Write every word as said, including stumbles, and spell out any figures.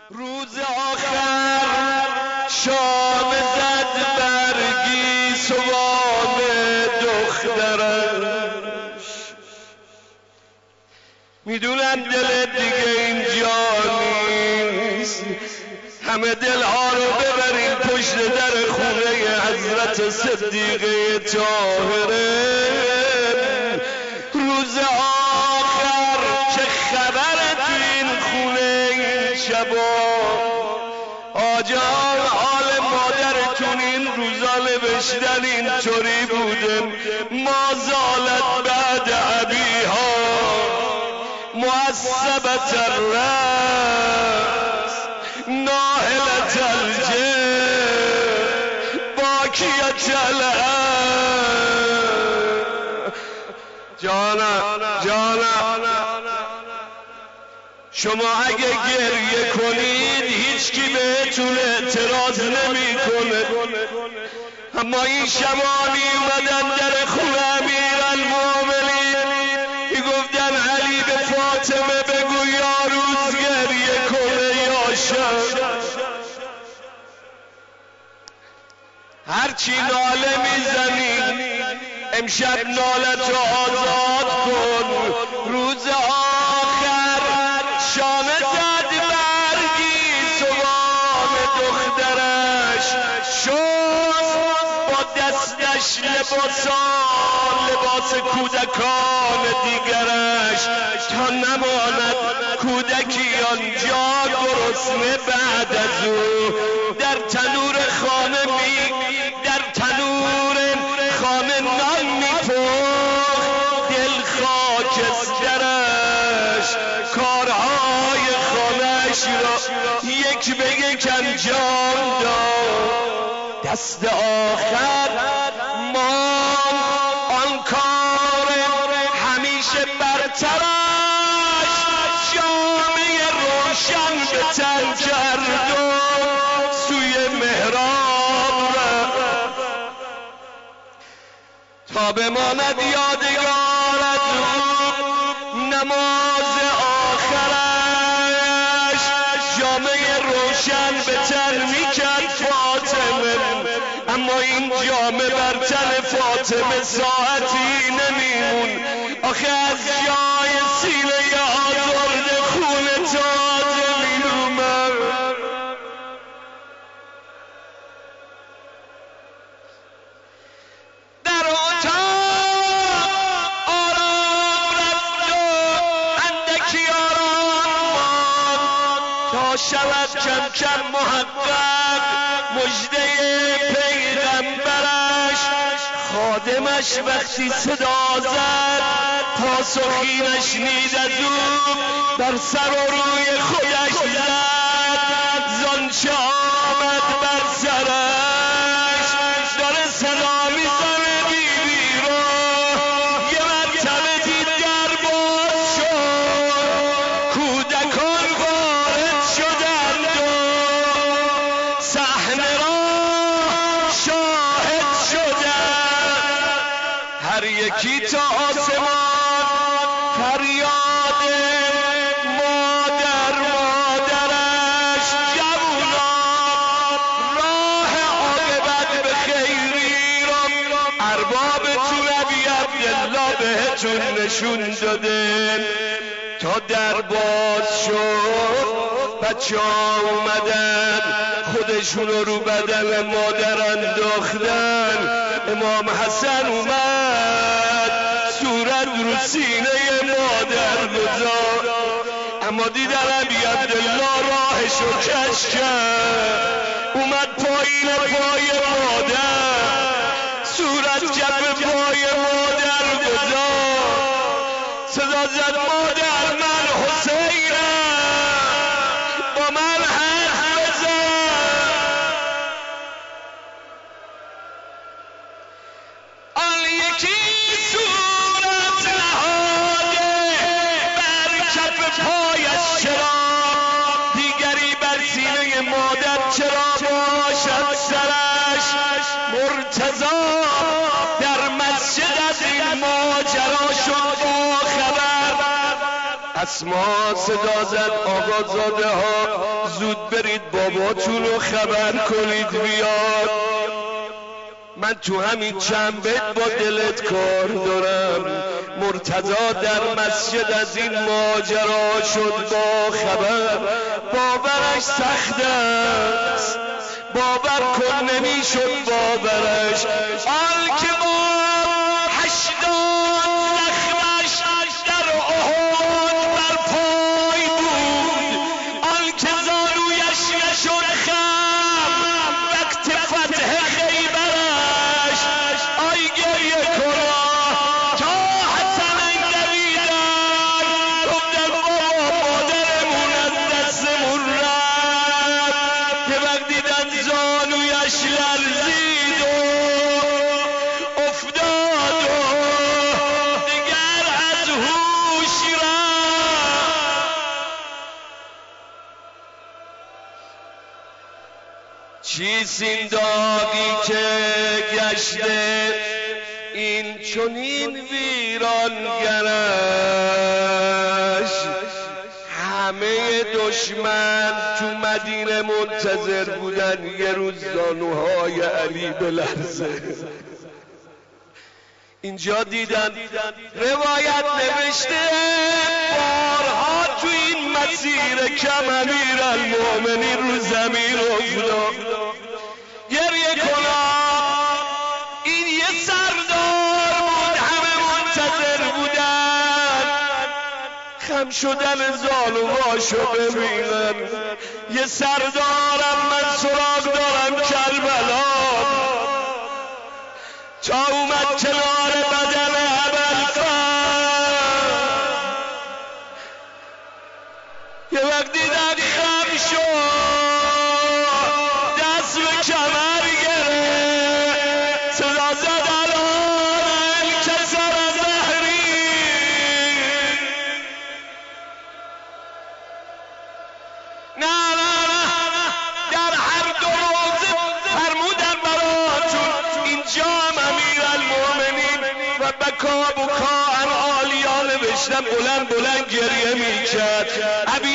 روز آخر شام زد برگی سوال دخترش، میدونم دل دیگه اینجا نیست، همه دلها رو ببرین پشت در خونه حضرت صدیقه طاهره. روز آخر چه خبره تو این خونه این شبا؟ آجان حال مادرتون این روزا نوشتن اینطوری بوده: ما زالت بعد ابیها معصبت الرأس ناهلت الجد باکیت العین. جانم جانم شما اگه گریه کنید هیچ کی بهتون اعتراض نمی کنه، اما این شبانی اومدن در خونه امیرالمومنین میگفتن علی به فاطمه بگو یا روز گریه کنه یا شب. هرچی ناله میزنی امشب نالت رو آزاد کن. روز آخر شام زد برگی سوال دخترش، شد با دستش لباسان لباس کودکان دیگرش، تا نماند کودکی آنجا گرسنه بعد از او در تنور خانه می در تنور خانه نان میپخت، دل خاکسترش کارهای خانهش را یک به یک انجام داد. دست آخر ما آن کار همیشه برترش جامعه روشن به تن کرد و سوی محراب رفت تا بماند یادگار از نماز آخرش. جامعه روشن به تن میکرد فاطمه، اما این جامعه بر تن فاطمه ساعتی نمیمون، آخه از جای سینه آزرده خون تازه میومد. در اتاق آرام رفت و اندکی آرام ماند تا شود کم کم محقق مژده پیغمبرش. خادمش وقتی صدا زد پاسخی نشنید از او، بر سر و روی خودش زد زانچه آمد بر سرش. داره صدا میزنه بیبی رو، یه مرتبه دید در باز شد، کودکان وارد شدند و صحنه را شاهد شدند. هر یکی تا آسمان فریاد مادر مادرش. جوانان راه عاقبت به خیری را ارباب طلبی عبدالله بهتون نشون داده. تا در باز شد بچه ها اومدن خودشون رو بدن مادر انداختن. امام حسن اومد صورت رو سینه مادر گذاشت، اما دیدن ابی عبدالله راهشو کش کرد، اومد پایین پای مادر، صورت کف پای مادر گذاشت، صدا زد مادر من حسینم، با من حرف بزن. آن یکی صورت نهاده بر کف پایش چرا، دیگری بر سینه مادر چرا باشد سرش. اسما صدا زد آقا زاده ها زود برید باباتون رو خبر کنید بیاد. من تو همین چند بیت با دلت کار دارم. مرتضی در مسجد از این ماجرا شد با خبر، باورش سخت است، باور کن نمیشد باورش. آن که با هشتاد زخمش در احد بر پای بود، آن که زانویش نشد خم وقت فتح خیبرش. آی گریه کنا تا حسن دویدن گفتن بابا مادرمون از دستمون رفت. یه وقت دیدن زانویش لرزید و افتاد و دیگر از هوش رفت. چیست این داغی که گشته این چنین ویرانگرش؟ همه دشمن تو مدینه منتظر بودن یه روز زانوهای علی بلرزه. اینجا دیدن روایت نوشته بارها تو این مسیر کم امیرالمؤمنین رو زمین افتاد. گریه کنا این یه سردار بود، همه منتظر بودن خم شدن زانوهاشو ببینن. یه سردارم من سراغ دارم کربلا، تا اومد کنار بدن ابوالفضل یه وقت دیدن خم شد، دست به کمر گرفت، صدا زد الان انکسر ظهری. نه نه نه در هر دو روزه فرمودن براتون اینجا هم امیرالمؤمنین و بکا بکا ان عالیا نوشتم، بلند بلند گریه میکرد.